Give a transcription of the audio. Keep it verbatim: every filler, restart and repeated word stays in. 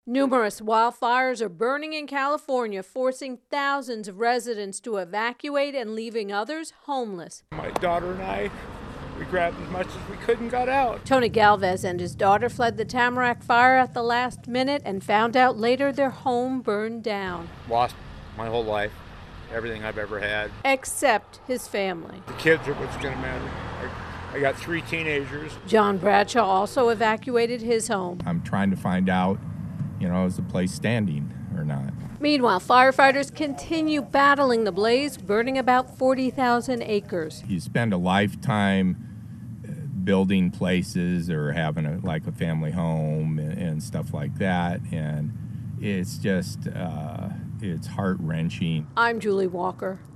Numerous wildfires are burning in California, forcing thousands of residents to evacuate and leaving others homeless. My daughter and I, we grabbed as much as we could and got out. Tony Galvez and his daughter fled the Tamarack fire at the last minute and found out later their home burned down. Lost my whole life, everything I've ever had. Except his family. The kids are what's going to matter. I, I got three teenagers. John Bradshaw also evacuated his home. I'm trying to find out, you know, is the place standing or not? Meanwhile, firefighters continue battling the blaze, burning about forty thousand acres. You spend a lifetime building places or having a, like a family home and, and stuff like that, and it's just, uh, it's heart-wrenching. I'm Julie Walker.